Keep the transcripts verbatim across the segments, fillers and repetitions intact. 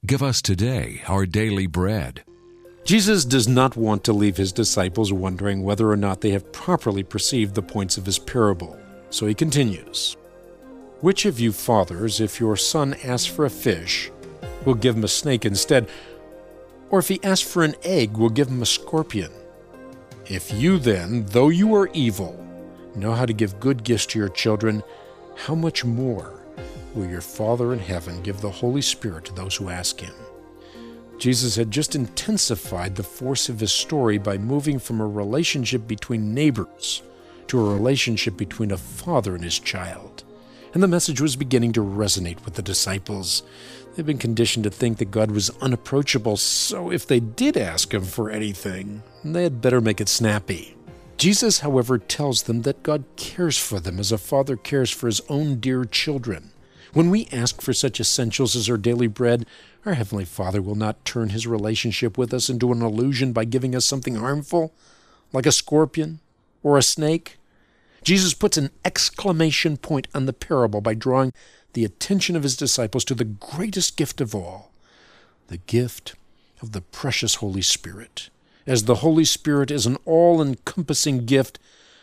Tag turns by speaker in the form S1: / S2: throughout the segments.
S1: Give us today our daily bread.
S2: Jesus does not want to leave his disciples wondering whether or not they have properly perceived the points of his parable. So he continues, "Which of you fathers, if your son asks for a fish, will give him a snake instead? Or if he asks for an egg, will give him a scorpion? If you then, though you are evil, know how to give good gifts to your children, how much more will your Father in heaven give the Holy Spirit to those who ask him?" Jesus had just intensified the force of his story by moving from a relationship between neighbors to a relationship between a father and his child. And the message was beginning to resonate with the disciples. They'd been conditioned to think that God was unapproachable, so if they did ask him for anything, they had better make it snappy. Jesus, however, tells them that God cares for them as a father cares for his own dear children. When we ask for such essentials as our daily bread, our Heavenly Father will not turn his relationship with us into an illusion by giving us something harmful, like a scorpion or a snake. Jesus puts an exclamation point on the parable by drawing the attention of his disciples to the greatest gift of all, the gift of the precious Holy Spirit. As the Holy Spirit is an all-encompassing gift,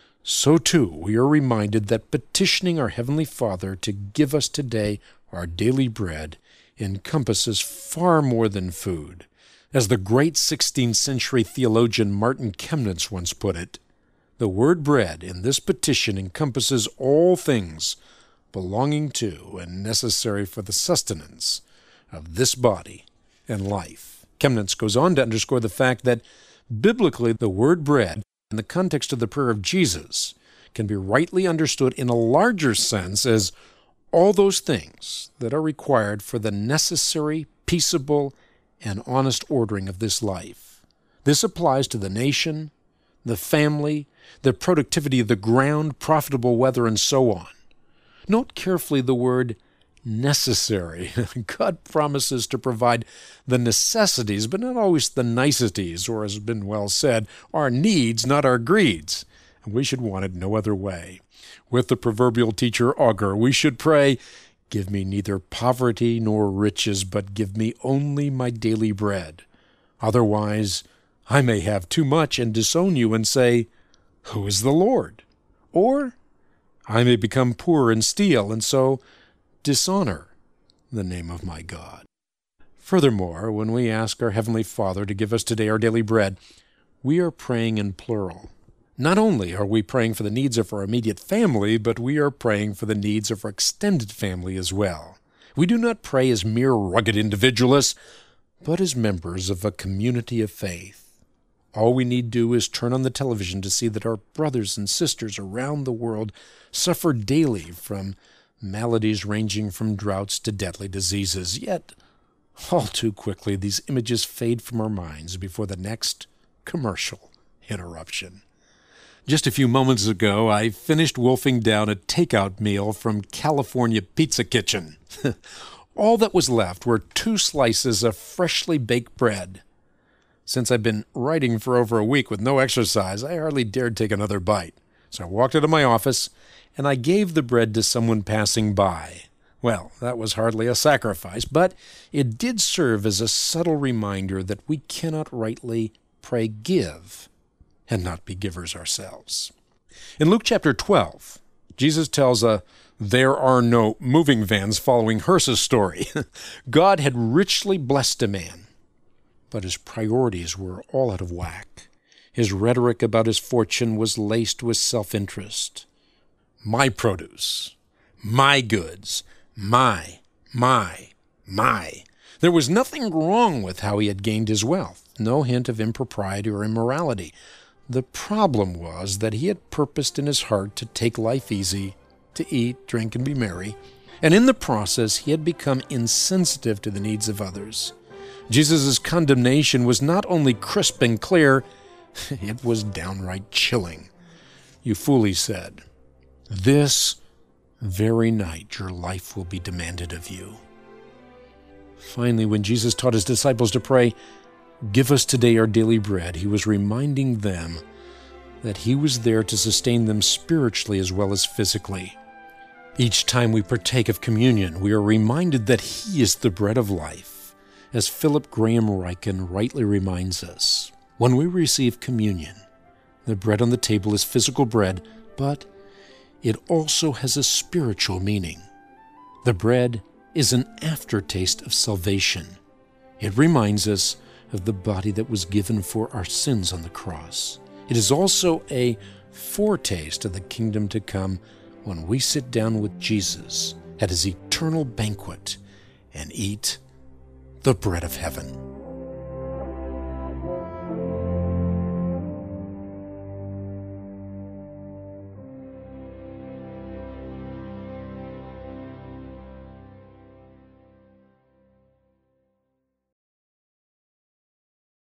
S2: so too we are reminded that petitioning our Heavenly Father to give us today our daily bread encompasses far more than food. As the great sixteenth century theologian Martin Chemnitz once put it, the word bread in this petition encompasses all things belonging to and necessary for the sustenance of this body and life. Chemnitz goes on to underscore the fact that biblically the word bread, in the context of the prayer of Jesus, can be rightly understood in a larger sense as all those things that are required for the necessary, peaceable, and honest ordering of this life. This applies to the nation, the family, the productivity of the ground, profitable weather, and so on. Note carefully the word necessary. God promises to provide the necessities, but not always the niceties, or as has been well said, our needs, not our greeds. And we should want it no other way. With the proverbial teacher Augur, we should pray, "Give me neither poverty nor riches, but give me only my daily bread. Otherwise, I may have too much and disown you and say, 'Who is the Lord?' Or I may become poor and steal, and so dishonor the name of my God." Furthermore, when we ask our Heavenly Father to give us today our daily bread, we are praying in plural. Not only are we praying for the needs of our immediate family, but we are praying for the needs of our extended family as well. We do not pray as mere rugged individualists, but as members of a community of faith. All we need do is turn on the television to see that our brothers and sisters around the world suffer daily from maladies ranging from droughts to deadly diseases. Yet, all too quickly, these images fade from our minds before the next commercial interruption. Just a few moments ago, I finished wolfing down a takeout meal from California Pizza Kitchen. All that was left were two slices of freshly baked bread. Since I've been writing for over a week with no exercise, I hardly dared take another bite. So I walked out of my office, and I gave the bread to someone passing by. Well, that was hardly a sacrifice, but it did serve as a subtle reminder that we cannot rightly pray give and not be givers ourselves. In Luke chapter twelve, Jesus tells a "there are no moving vans following hearses" story. God had richly blessed a man, but his priorities were all out of whack. His rhetoric about his fortune was laced with self-interest. My produce, my goods, my, my, my. There was nothing wrong with how he had gained his wealth, no hint of impropriety or immorality. The problem was that he had purposed in his heart to take life easy, to eat, drink, and be merry, and in the process he had become insensitive to the needs of others. Jesus' condemnation was not only crisp and clear, it was downright chilling. "You fool," he said, "this very night your life will be demanded of you." Finally, when Jesus taught his disciples to pray, "Give us today our daily bread," he was reminding them that he was there to sustain them spiritually as well as physically. Each time we partake of communion, we are reminded that he is the bread of life, As Philip Graham Ryken rightly reminds us, when we receive communion, the bread on the table is physical bread, but it also has a spiritual meaning. The bread is an aftertaste of salvation. It reminds us of the body that was given for our sins on the cross. It is also a foretaste of the kingdom to come when we sit down with Jesus at his eternal banquet and eat the bread of heaven.